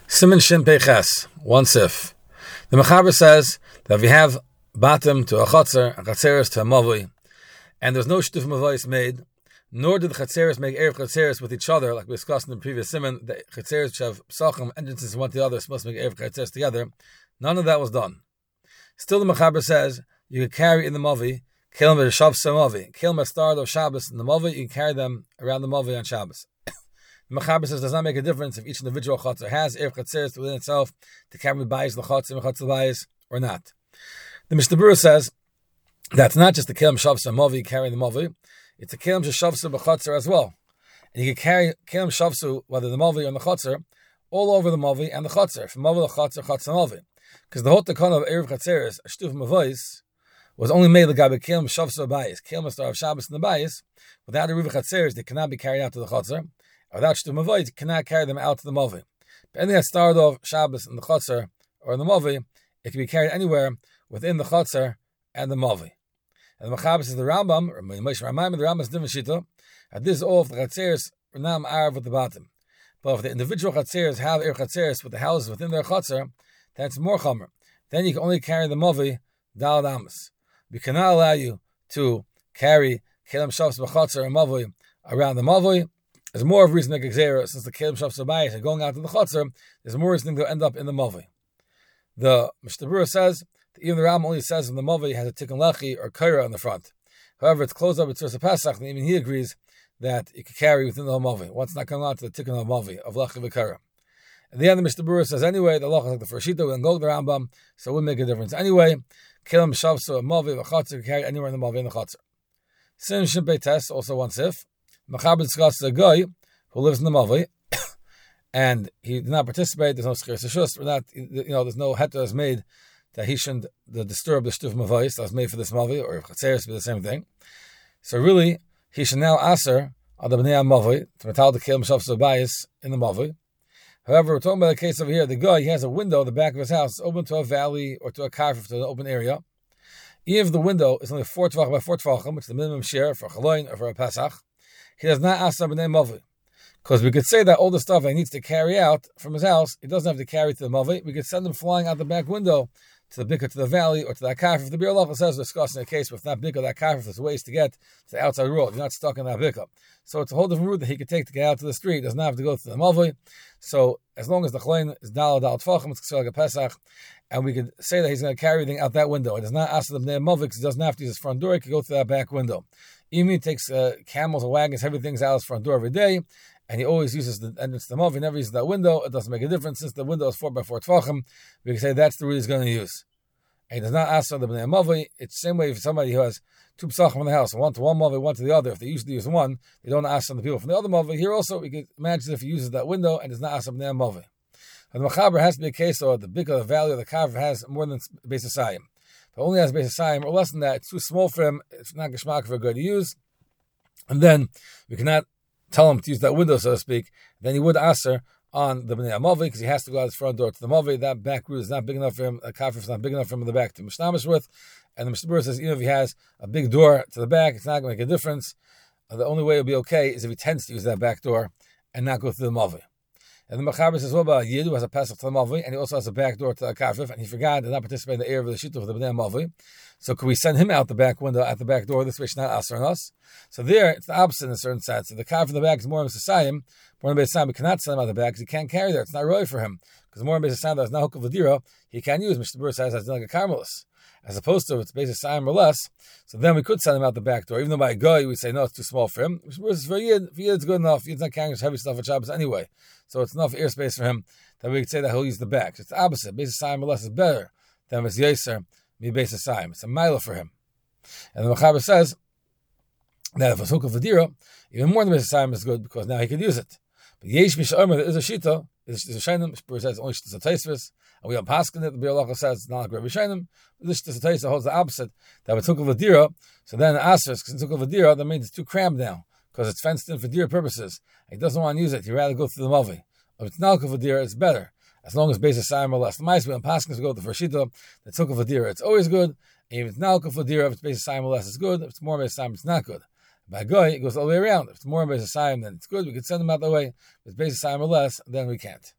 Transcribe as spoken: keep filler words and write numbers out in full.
Siman Shin Peiches, one sif. The Mechaber says that if you have bottom to a chotzer, a chatzeres to a mavui, and there's no shtuf mavuyis made, nor did the chatzeres make erev chatzeres with each other, like we discussed in the previous siman, the chatzeres which have psachim, entrances one to the other, supposed to make erev chatzeres together. None of that was done. Still, the Mechaber says you could carry in the mavi, kelim v'shav mavi, kelim start of Shabbos in the mavi, you can carry them around the mavi on Shabbos. The Mechaber says it does not make a difference if each individual chotzer has erev chatzeres within itself to carry bayis the chotzer chotzer bayis or not. The Mishnah Berurah says that's not just the kelim shavsa mavi carrying the mavi; it's a kelim shavsa b'chotzer as well, and you can carry kelim shavsu whether the mavi or the chotzer all over the mavi and the chotzer from mavi the chotzer chotzer mavi, because the whole takana of erev chatzeres shtuf mavos was only made like a kelim shavsa bayis, kelim star of Shabbos in the bayis. Without erev chatzeres, they cannot be carried out to the chotzer. Without shtuf mavos, you cannot carry them out to the mavi. But anything that started off Shabbos in the chotzer or in the mavi, it can be carried anywhere within the chotzer and the mavi. And the Mechaber says the Rambam, or Moshe Rambam, the Rambam is different shita. And this is all if the chatzeres are not arv with the bottom. But if the individual chatzeres have erev chatzeres with the houses within their chotzer, then it's more chomer. Then you can only carry the mavi dalad amos. We cannot allow you to carry kelim shavs b'chotzer and mavi around the mavi. There's more of reason to make a since the kelim shavs b'bayis are going out to the chotzer. There's more reason to end up in the mavi. The Mishnah Berurah says that even the Ram only says when the mavi has a tikkun lechi or kaira on the front. However, it's closed up with Tzursa Pesach, and even he agrees that you can carry within the mavi. What's not coming out to the tikkun of mavi of lechi v'kaira. And the end, the Mishnah Berurah says anyway, the law is like the first shita, we can go to the Rambam, so it wouldn't make a difference. Anyway, kelim shavsu mavi v'chotzer can carry anywhere in the mavi and the chotzer. Sim Shimpei Tes, also one sif. Mechaber discusses a guy who lives in the mavi, and he did not participate. There's no schir seshus. We're not, you know, there's no heter is made that he shouldn't disturb the shtuf mavayis that was made for this mavi, or if chatzeres be the same thing. So really, he should now aser on the bnei mavi to metal the kelim shavsu bayis in the mavi. However, we're talking about the case over here. The guy, he has a window at the back of his house, open to a valley or to a karf, to an open area. Even if the window is only four tvachim by four tvachim, which is the minimum share for a chaloin or for a pesach, he does not aser bnei mavi. Because we could say that all the stuff he needs to carry out from his house, he doesn't have to carry to the mavi. We could send him flying out the back window to the bikkur, to the valley, or to the akaf. If the Bir Allah says we're discussing a case, but if not bikkur, that akaf, there's ways to get to the outside road. You're not stuck in that bikkur. So it's a whole different route that he could take to get out to the street. He doesn't have to go to the mavi. So as long as the chlein is dal dal tfachim, it's considered like a pesach, and we could say that he's going to carry everything out that window. It does not ask the bnei mavi because he doesn't have to use his front door. He can go through that back window. Even he takes uh, camels and wagons, everything's out his front door every day. And he always uses the entrance to the mavi, he never uses that window. It doesn't make a difference. Since the window is four by four tvachim, we can say that's the route he's going to use. And he does not ask for the bnei mavi. It's the same way if somebody who has two psachim in the house, one to one mavi, one to the other. If they usually use one, they don't ask on the people from the other mavi. Here also, we can imagine if he uses that window and does not ask for bnei mavi. And the Mechaber has to be a case, or the big of the valley or the carver has more than base asayim. If it only has base asayim or less than that, it's too small for him. It's not geshmak for a guy to use. And then we cannot tell him to use that window, so to speak. Then he would aser on the bnei mavi because he has to go out his front door to the mavi. That back route is not big enough for him. A kafir is not big enough for him in the back to mishnamish with. And the Mishnah Berurah says even if he has a big door to the back, it's not going to make a difference. Uh, the only way it'll be okay is if he tends to use that back door and not go through the mavi. And the Mechaber says, what about a Yid who has a pesach to the mavi, and he also has a back door to the kafir, and he forgot to not participate in the area of the shita of the bnei mavi. So could we send him out the back window at the back door? This way it's not aser on us. So there, it's the opposite in a certain sense. So the kafir in the back is more of a society. More in Beis Hasayim, we cannot send him out the back because he can't carry there. It's not really for him. Because more in Beis Hasayim, there's not hook of Vadira, he can't use. Mishnah Berurah says that's like a carmelis. As opposed to if it's Beis Hasayim or less, so then we could send him out the back door. Even though by a guy, we say, no, it's too small for him. Mishnah Berurah says, for Yid, for Yid, it's good enough. Yid's not carrying his heavy stuff at Shabbos anyway. So it's enough airspace for him that we could say that he'll use the back. It's the opposite. Beis Hasayim or less is better than it's Yeser, mi Beis Hasayim. It's a mila for him. And the Mechaber says that if it's hook of Vadira, even more than Beis Hasayim is good because now he could use it. But Yesh Misha there is a Shita, there's a Shainim, Shpur says only Shita Taisvis, and we don't paskin it, the Bir Allah says it's not like Rabbi Shainim, this Shita Taisvis holds the opposite, that if it's Hukal Vadira, so then the Asris, because it's Hukal Vadira, that means it's too crammed now, because it's fenced in for deer purposes. He doesn't want to use it, he'd rather go through the Mavi. If it's not Hukal Vadira, it's better, as long as Beis Hasayim or less. The mice we don't paskin to go to the first Shita, that's Hukal Vadira, it's always good, and if it's not Hukal Vadira, if it's Beis Hasayim or less, it's good, if it's more Beis Hasayim, it's not good. By Goy, it goes all the way around. If it's more in Beis Hasayim, then it's good. We could send them out that way. If it's Beis Hasayim or less, then we can't.